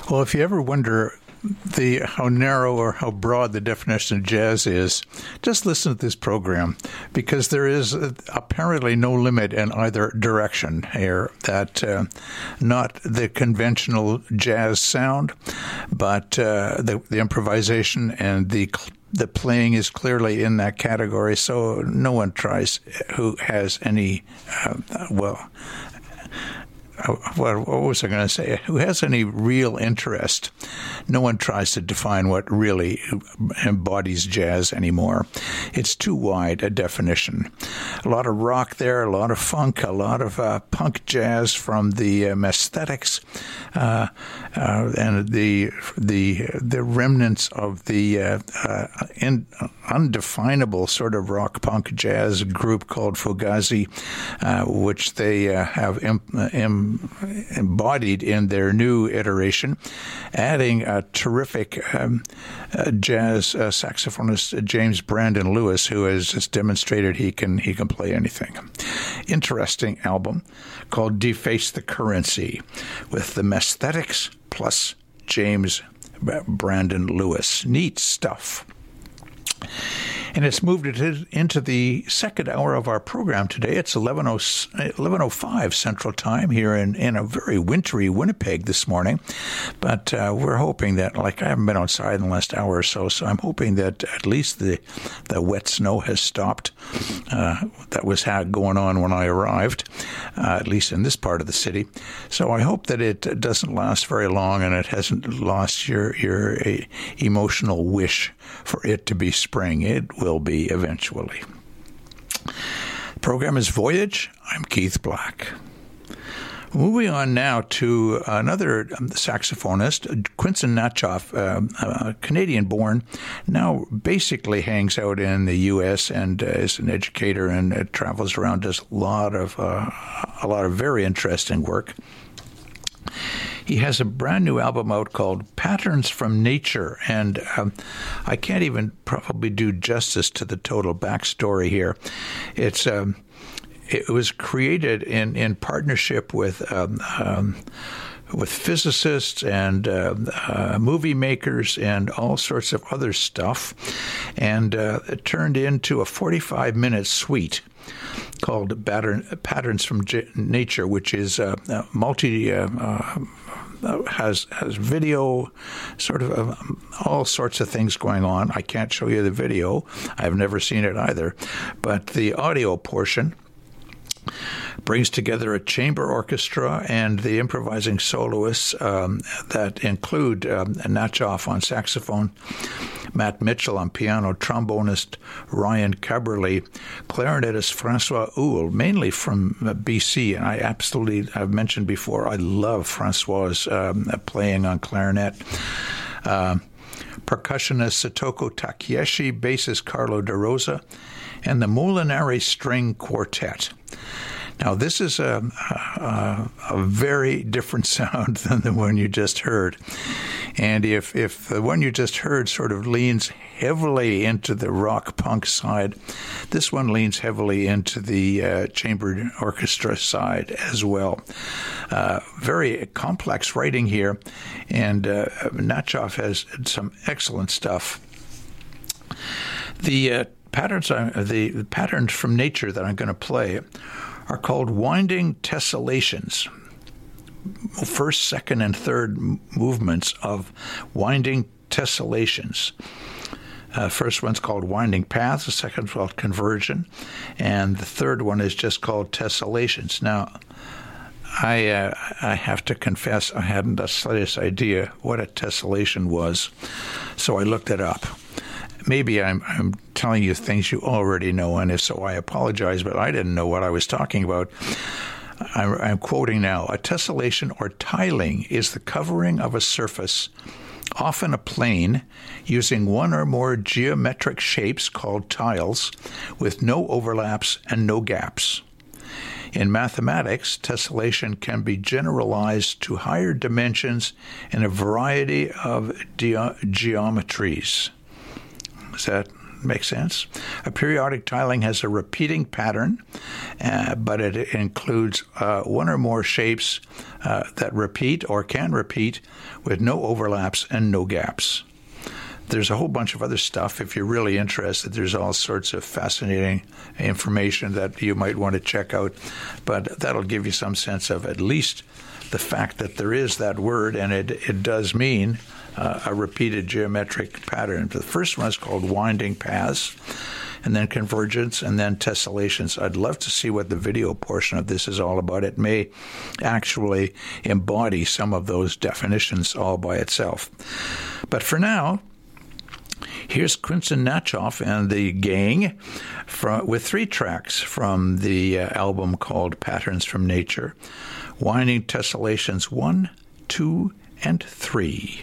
Well, if you ever wonder how narrow or how broad the definition of jazz is, just listen to this program, because there is apparently no limit in either direction here. That not the conventional jazz sound, but the improvisation and the playing is clearly in that category. So no one tries who has any what was I going to say? Who has any real interest? No one tries to define what really embodies jazz anymore. It's too wide a definition. A lot of rock there, a lot of funk, a lot of punk jazz from the Mesthetics, and the remnants of the undefinable sort of rock punk jazz group called Fugazi, which they have embodied in their new iteration, adding a terrific jazz saxophonist, James Brandon Lewis, who has just demonstrated he can play anything. Interesting album called Deface the Currency, with the Mesthetics plus James Brandon Lewis. Neat stuff. And it's moved it into the second hour of our program today. It's 11:05 Central Time here in a very wintry Winnipeg this morning. But we're hoping that, I haven't been outside in the last hour or so I'm hoping that at least the wet snow has stopped. That was going on when I arrived, at least in this part of the city. So I hope that it doesn't last very long and it hasn't lost your emotional wish for it to be spring. It will be eventually. The program is Voyage. I'm Keith Black. Moving on now to another saxophonist, Quinson Natchoff, Canadian-born, now basically hangs out in the U.S. and is an educator and travels around, does a lot of very interesting work. He has a brand new album out called Patterns from Nature, and I can't even probably do justice to the total backstory here. It was created in partnership with physicists and movie makers and all sorts of other stuff, and it turned into a 45-minute suite called Patterns from Nature, which is has video, sort of all sorts of things going on. I can't show you the video. I've never seen it either. But the audio portion brings together a chamber orchestra and the improvising soloists that include Natchoff on saxophone, Matt Mitchell on piano, trombonist Ryan Caberly, clarinetist Francois Houle, mainly from BC. And I've mentioned before, I love Francois's playing on clarinet. Percussionist Satoko Takeshi, bassist Carlo De Rosa, and the Molinari String Quartet. Now, this is a very different sound than the one you just heard. And if the one you just heard sort of leans heavily into the rock punk side, this one leans heavily into the chamber orchestra side as well. Very complex writing here, and Natchoff has some excellent stuff. The patterns from nature that I'm going to play are called Winding Tessellations. First, second, and third movements of Winding Tessellations. First one's called Winding Paths, the second called Conversion, and the third one is just called Tessellations. Now, I have to confess I hadn't the slightest idea what a tessellation was, so I looked it up. Maybe I'm telling you things you already know, and if so, I apologize, but I didn't know what I was talking about. I'm quoting now. A tessellation or tiling is the covering of a surface, often a plane, using one or more geometric shapes called tiles, with no overlaps and no gaps. In mathematics, tessellation can be generalized to higher dimensions in a variety of geometries. Is that Make sense? A periodic tiling has a repeating pattern, but it includes one or more shapes that repeat or can repeat with no overlaps and no gaps. There's a whole bunch of other stuff. If you're really interested, there's all sorts of fascinating information that you might want to check out, but that'll give you some sense of at least the fact that there is that word, and it does mean a repeated geometric pattern. The first one is called winding paths, and then convergence, and then tessellations. I'd love to see what the video portion of this is all about. It may actually embody some of those definitions all by itself. But for now, here's Quincy Natchoff and the gang with 3 tracks from the album called Patterns from Nature. Winding tessellations 1, 2, and 3.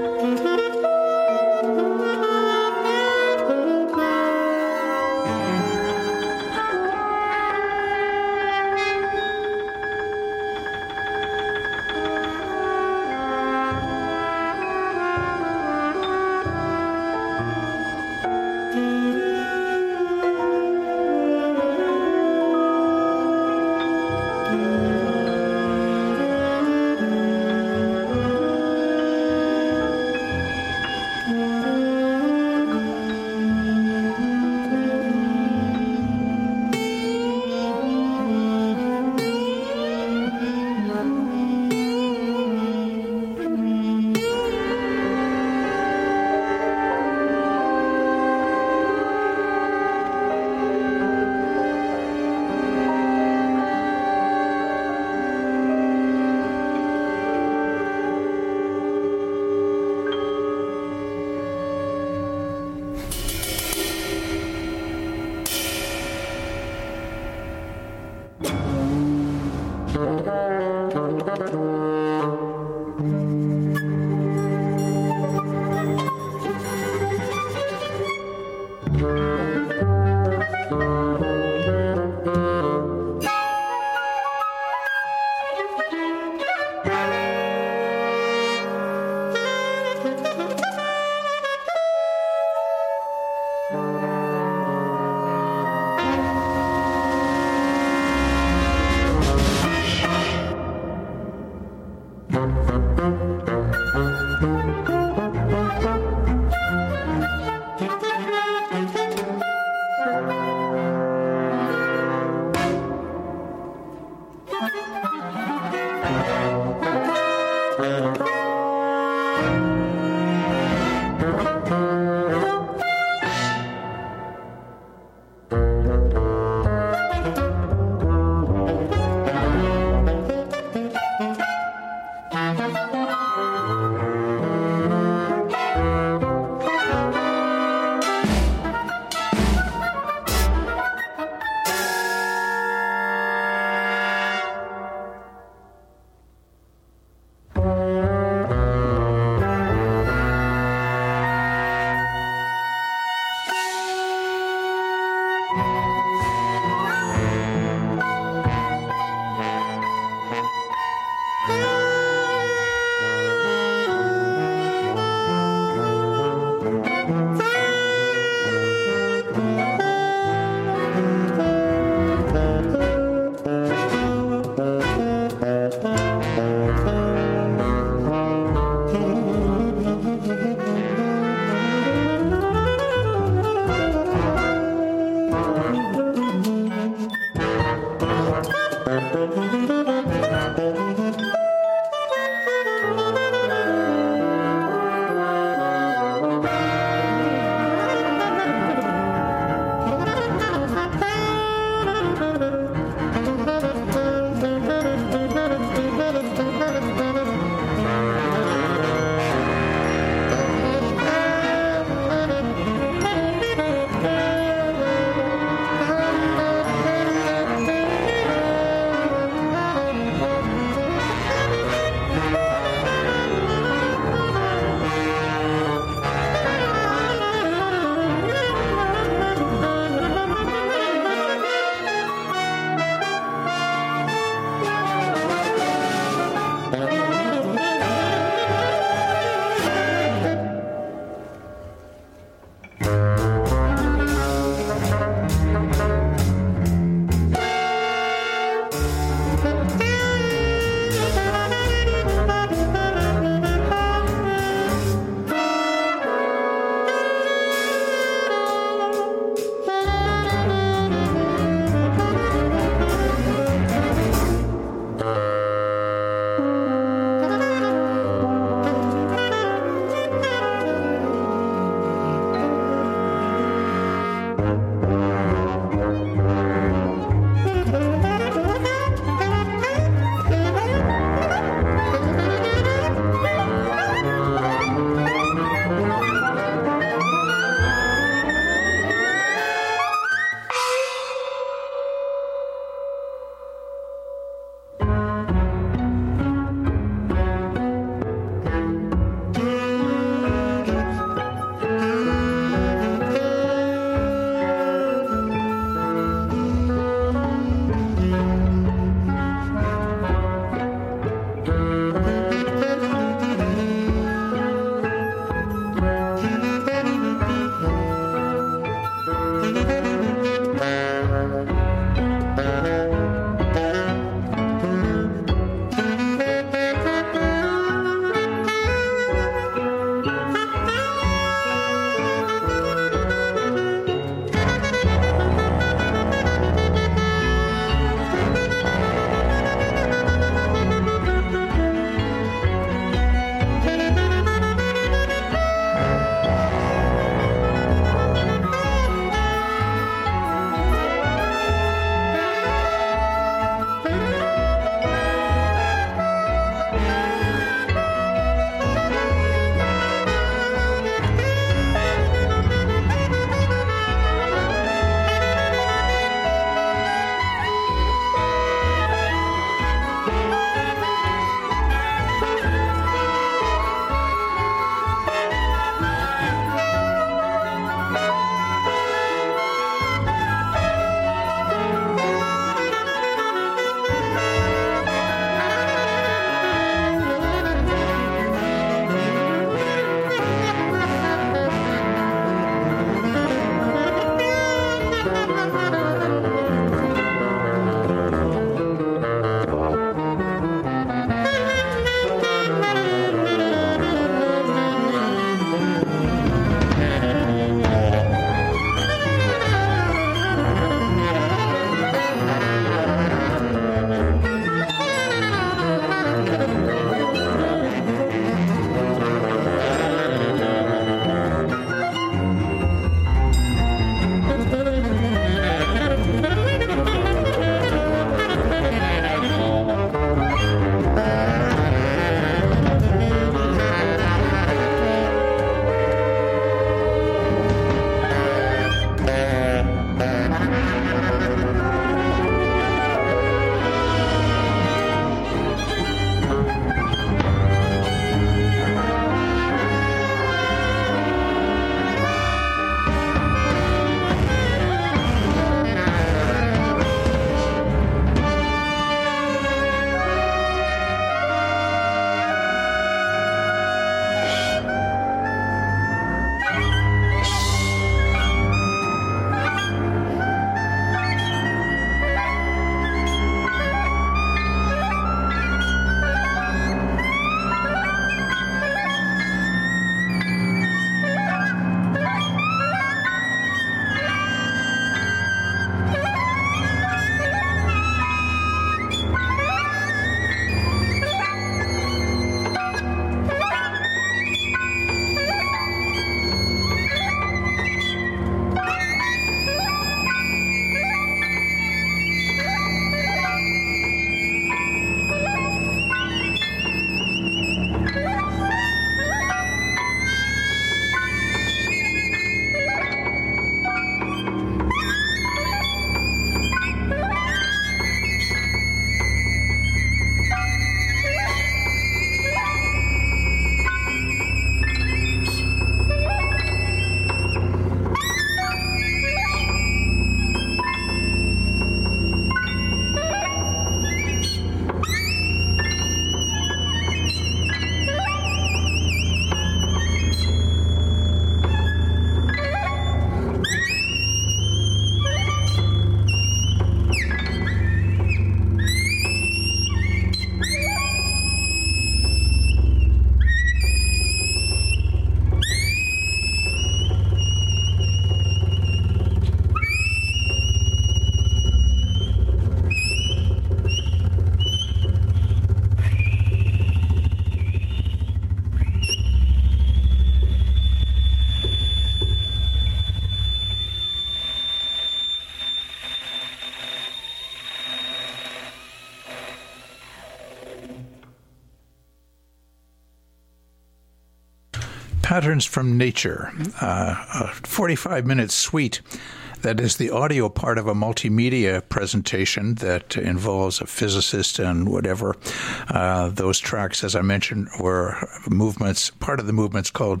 Patterns from Nature, a 45-minute suite that is the audio part of a multimedia presentation that involves a physicist and whatever. Those tracks, as I mentioned, were movements, part of the movements called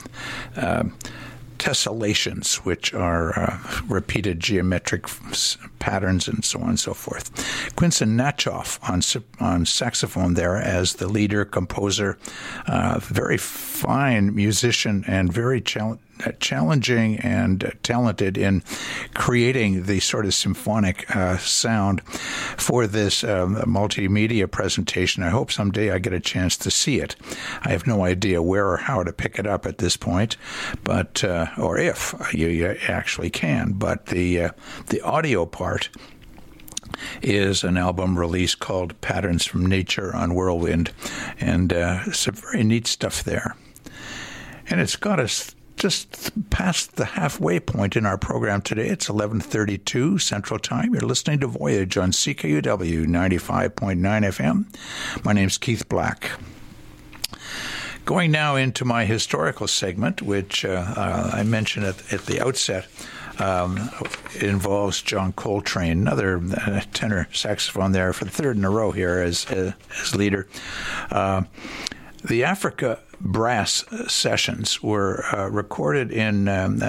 tessellations, which are repeated geometric patterns and so on and so forth. Quinson Natchoff on saxophone there as the leader, composer, very fine musician and very challenging and talented in creating the sort of symphonic sound for this multimedia presentation. I hope someday I get a chance to see it. I have no idea where or how to pick it up at this point, but or if you actually can. But the audio part is an album release called Patterns from Nature on Whirlwind, and some very neat stuff there. And it's got us just past the halfway point in our program today. It's 11:32 Central Time. You're listening to Voyage on CKUW 95.9 FM. My name's Keith Black. Going now into my historical segment, which I mentioned at the outset, involves John Coltrane, another tenor saxophone there for the third in a row here as leader. The Africa Brass Sessions were recorded in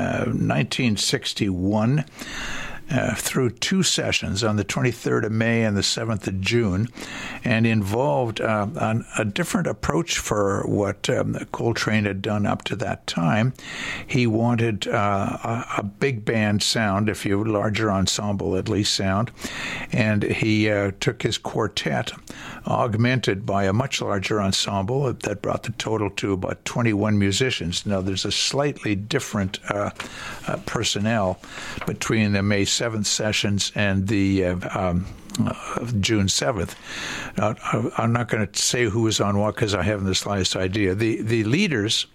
1961 through two sessions on the 23rd of May and the 7th of June, and involved a different approach for what Coltrane had done up to that time. He wanted a big band sound, if you larger ensemble at least sound, and he took his quartet, augmented by a much larger ensemble that brought the total to about 21 musicians. Now, there's a slightly different personnel between the May 7th sessions and the June 7th. I'm not going to say who was on what because I haven't the slightest idea. The leaders,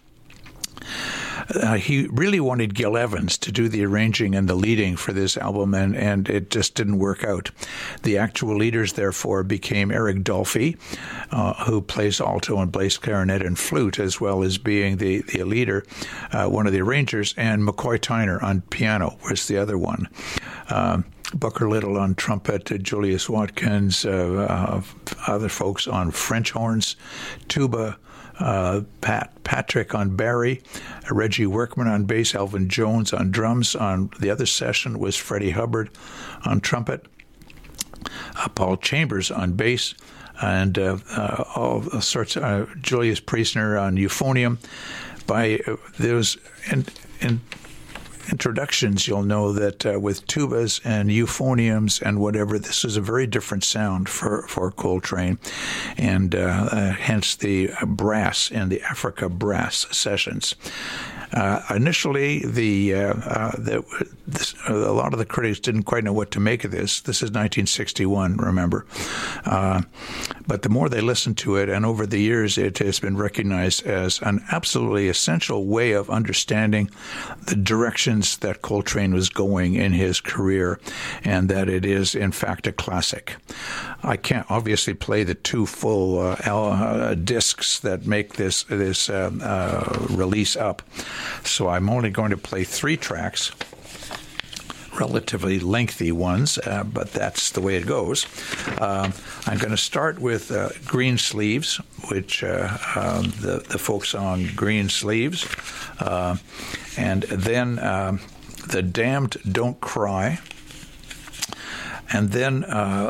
he really wanted Gil Evans to do the arranging and the leading for this album, and it just didn't work out. The actual leaders, therefore, became Eric Dolphy, who plays alto and bass clarinet and flute, as well as being the leader, one of the arrangers, and McCoy Tyner on piano was the other one. Booker Little on trumpet, Julius Watkins, other folks on French horns, tuba, Patrick on Barry, Reggie Workman on bass, Elvin Jones on drums. On the other session was Freddie Hubbard on trumpet, Paul Chambers on bass, and all sorts of Julius Priestner on euphonium. By those introductions, you'll know that with tubas and euphoniums and whatever, this is a very different sound for Coltrane, and hence the brass and the Africa Brass Sessions. Initially, a lot of the critics didn't quite know what to make of this. This is 1961, remember. But the more they listened to it, and over the years, it has been recognized as an absolutely essential way of understanding the directions that Coltrane was going in his career, and that it is, in fact, a classic. I can't obviously play the two full discs that make this release up, so I'm only going to play 3 tracks, relatively lengthy ones, but that's the way it goes. I'm going to start with Green Sleeves, which the folks on Green Sleeves, and then The Damned Don't Cry, and then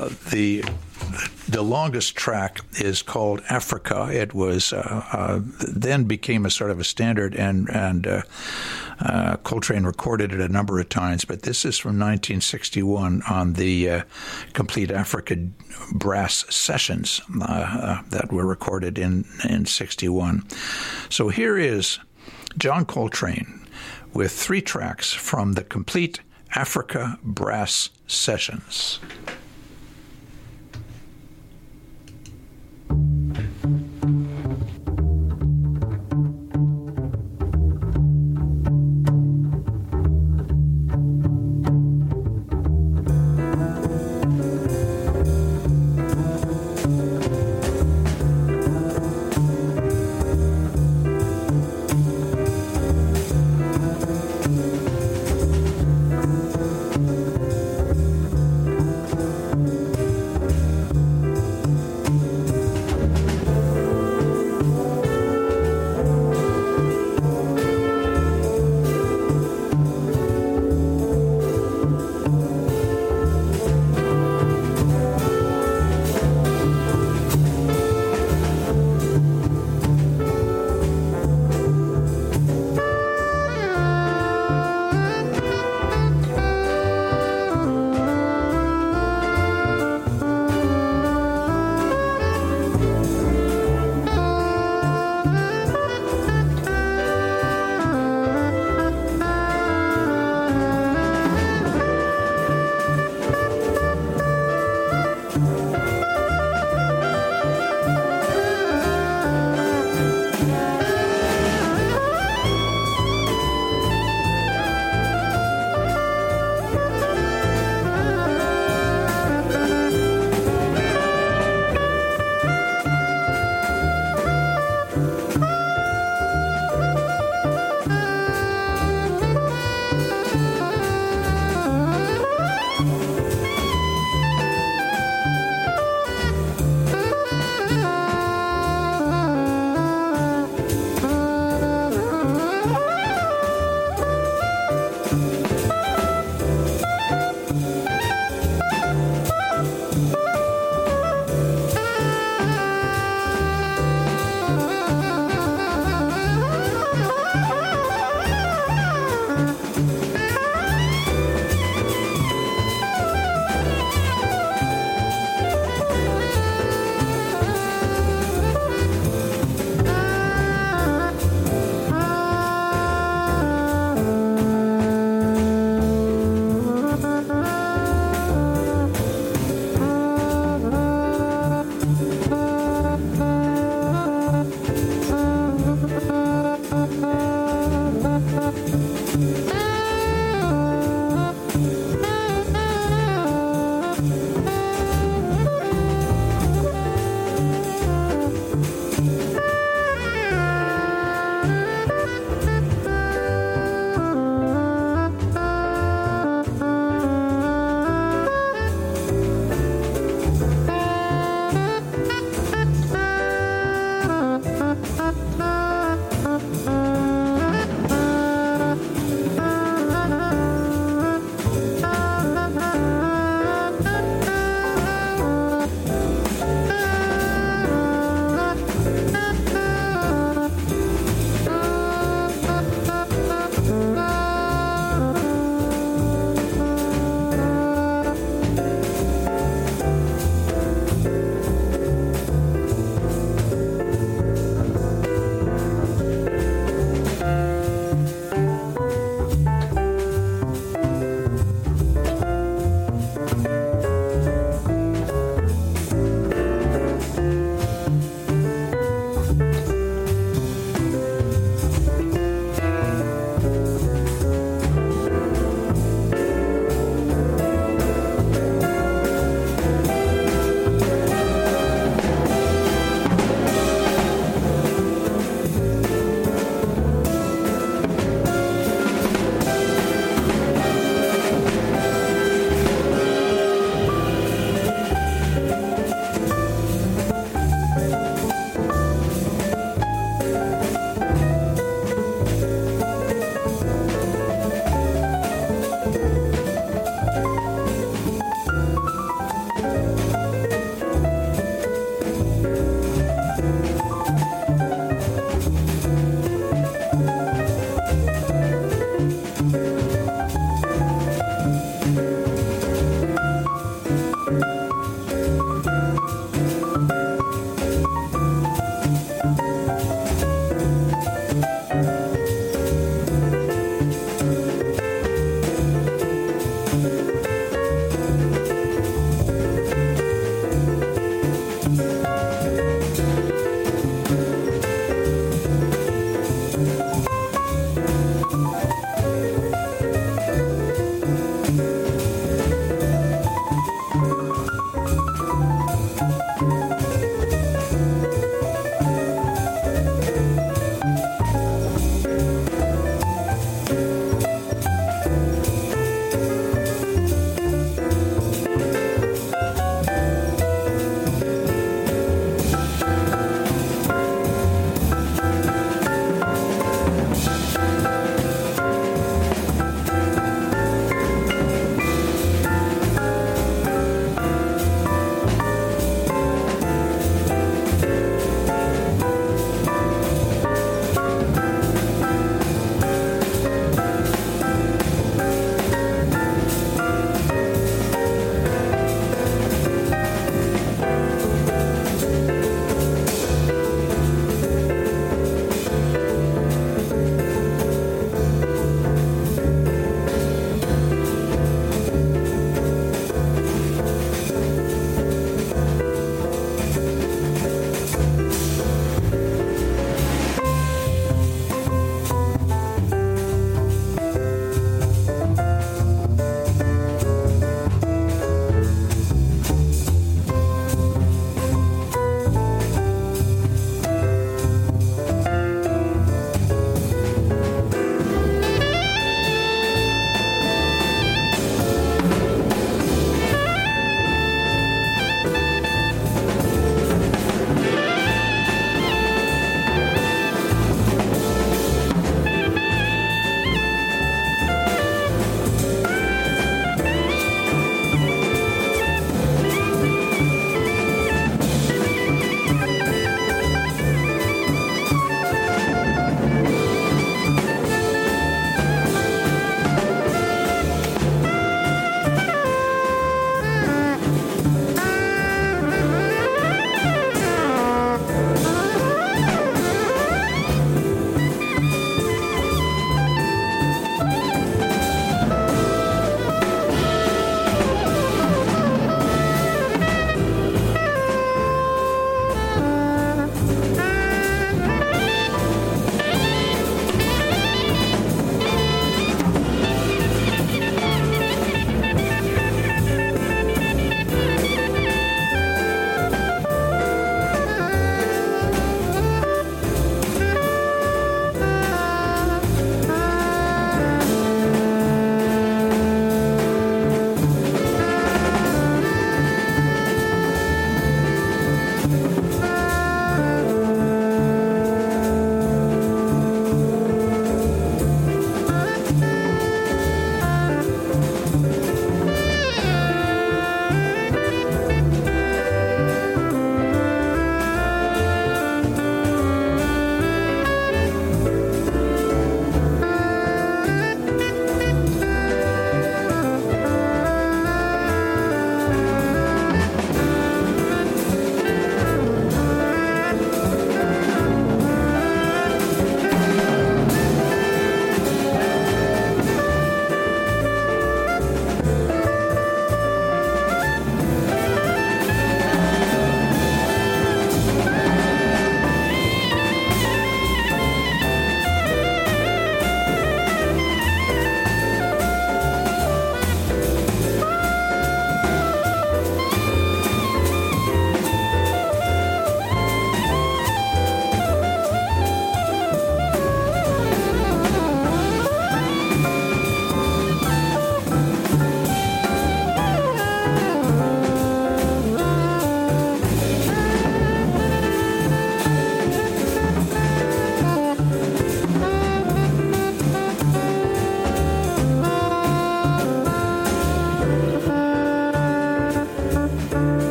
the longest track is called Africa. It was then became a sort of a standard, and Coltrane recorded it a number of times, but this is from 1961 on the Complete Africa Brass Sessions that were recorded in 61. So here is John Coltrane with 3 tracks from the Complete Africa Brass Sessions.